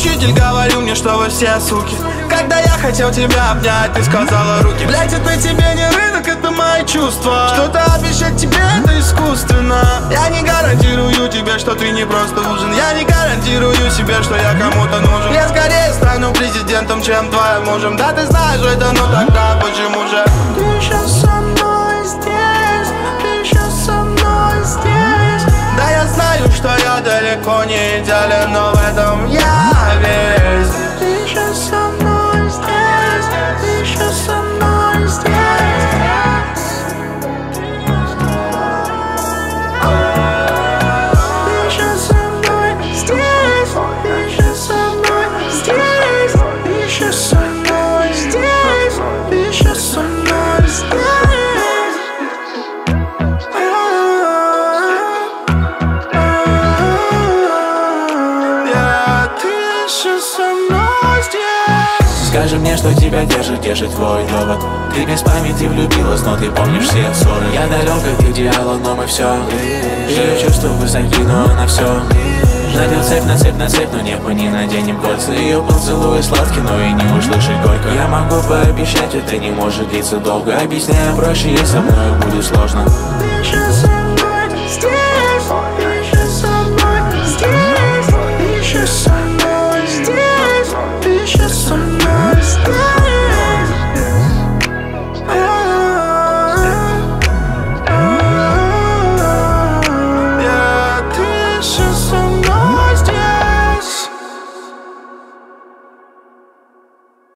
Учитель говорил мне, что вы все суки. Когда я хотел тебя обнять, ты сказала руки. Блять, это тебе не рынок, это мои чувства. Что-то обещать тебе, это искусственно. Я не гарантирую тебе, что ты не просто ужин. Я не гарантирую себе, что я кому-то нужен. Я скорее стану президентом, чем твоим мужем. Да ты знаешь это, но тогда почему же? Ты еще со мной здесь, ты еще со мной здесь. Да я знаю, что я далеко не идеален, но в этом я весь. Ты еще со мной здесь, ты еще со мной здесь. Скажи мне, что тебя держит твой довод. Ты без памяти влюбилась, но ты помнишь все ссоры. Я далек от идеала, но мы все. Ее чувства высоки, но она все. Надел цепь на цепь на цепь, но небо не наденем кольца. Ее поцелуй сладкий, но и не услышать горько. Я могу пообещать, это не может длиться долго. Объясняю проще, если со мной будет сложно.